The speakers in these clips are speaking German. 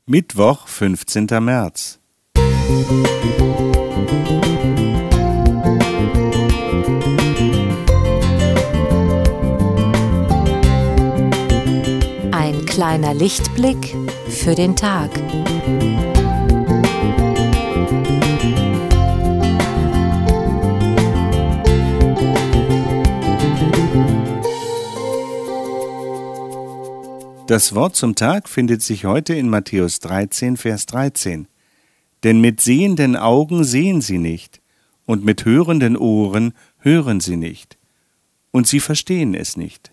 Mittwoch, 15. März. Ein kleiner Lichtblick für den Tag. Das Wort zum Tag findet sich heute in Matthäus 13, Vers 13. Denn mit sehenden Augen sehen sie nicht, und mit hörenden Ohren hören sie nicht, und sie verstehen es nicht.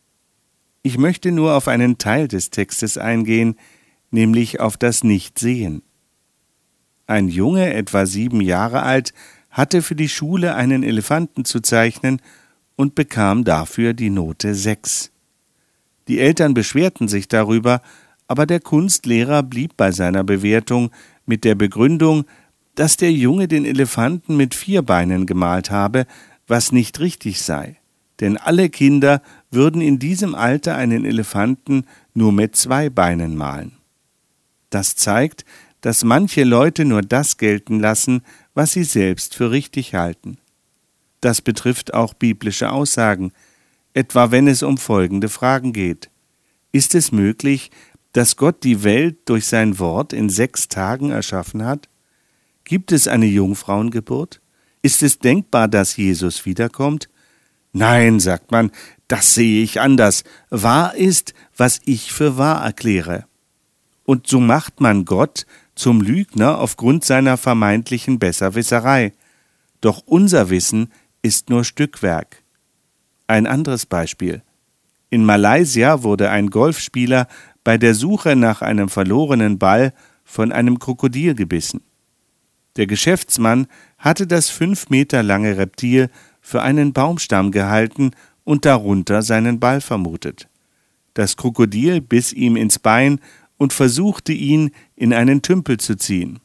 Ich möchte nur auf einen Teil des Textes eingehen, nämlich auf das Nichtsehen. Ein Junge, etwa 7 Jahre alt, hatte für die Schule einen Elefanten zu zeichnen und bekam dafür die Note 6. Die Eltern beschwerten sich darüber, aber der Kunstlehrer blieb bei seiner Bewertung mit der Begründung, dass der Junge den Elefanten mit 4 Beinen gemalt habe, was nicht richtig sei. Denn alle Kinder würden in diesem Alter einen Elefanten nur mit 2 Beinen malen. Das zeigt, dass manche Leute nur das gelten lassen, was sie selbst für richtig halten. Das betrifft auch biblische Aussagen, etwa wenn es um folgende Fragen geht. Ist es möglich, dass Gott die Welt durch sein Wort in 6 Tagen erschaffen hat? Gibt es eine Jungfrauengeburt? Ist es denkbar, dass Jesus wiederkommt? Nein, sagt man, das sehe ich anders. Wahr ist, was ich für wahr erkläre. Und so macht man Gott zum Lügner aufgrund seiner vermeintlichen Besserwisserei. Doch unser Wissen ist nur Stückwerk. Ein anderes Beispiel. In Malaysia wurde ein Golfspieler bei der Suche nach einem verlorenen Ball von einem Krokodil gebissen. Der Geschäftsmann hatte das 5 Meter lange Reptil für einen Baumstamm gehalten und darunter seinen Ball vermutet. Das Krokodil biss ihm ins Bein und versuchte ihn in einen Tümpel zu ziehen.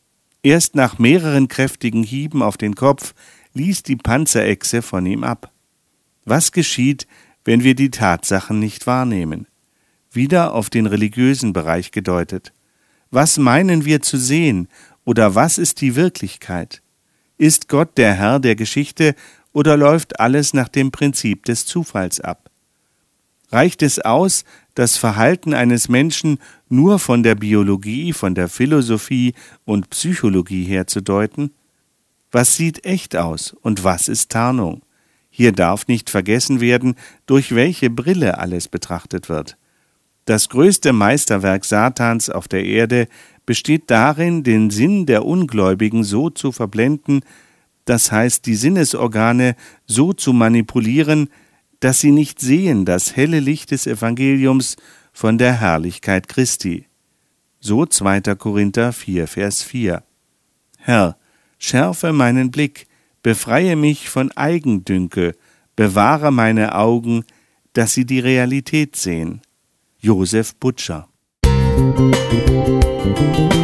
Erst nach mehreren kräftigen Hieben auf den Kopf ließ die Panzerechse von ihm ab. Was geschieht, wenn wir die Tatsachen nicht wahrnehmen? Wieder auf den religiösen Bereich gedeutet. Was meinen wir zu sehen oder was ist die Wirklichkeit? Ist Gott der Herr der Geschichte oder läuft alles nach dem Prinzip des Zufalls ab? Reicht es aus, das Verhalten eines Menschen nur von der Biologie, von der Philosophie und Psychologie her zu deuten? Was sieht echt aus und was ist Tarnung? Hier darf nicht vergessen werden, durch welche Brille alles betrachtet wird. Das größte Meisterwerk Satans auf der Erde besteht darin, den Sinn der Ungläubigen so zu verblenden, das heißt, die Sinnesorgane so zu manipulieren, dass sie nicht sehen das helle Licht des Evangeliums von der Herrlichkeit Christi. So 2. Korinther 4, Vers 4. Herr, schärfe meinen Blick, befreie mich von Eigendünkel, bewahre meine Augen, dass sie die Realität sehen. Josef Butscher.